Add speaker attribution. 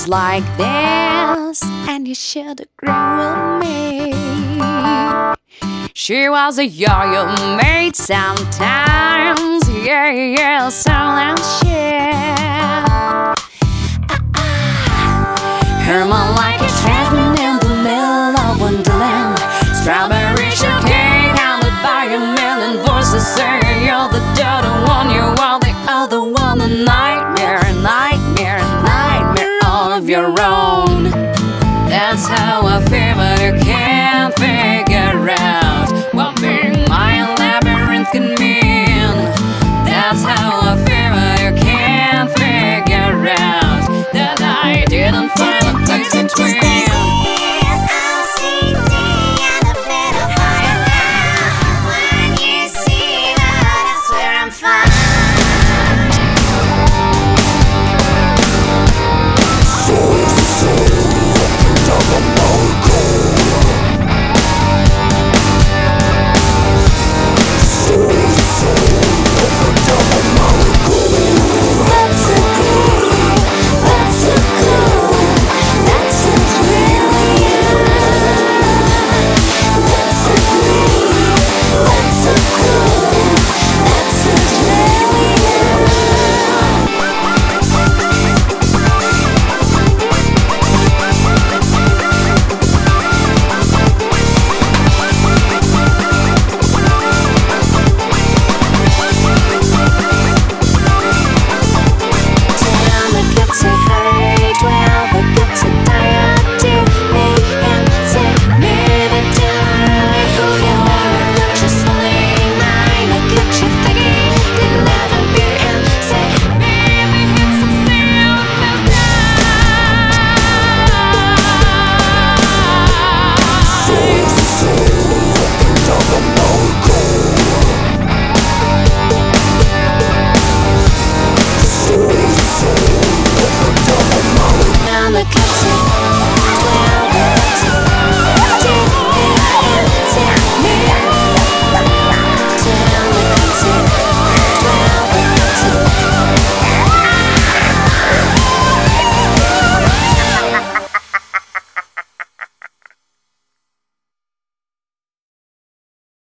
Speaker 1: was like this, and you should agree with me. She was a yo-yo maid sometimes, yeah, so that shit. Her mom like a treasure in the middle of Wonderland. Strawberry shortcake handled by a million voices saying you're the dirty one, you are the other one. A nightmare, nightmare, nightmare of your own. That's how I feel.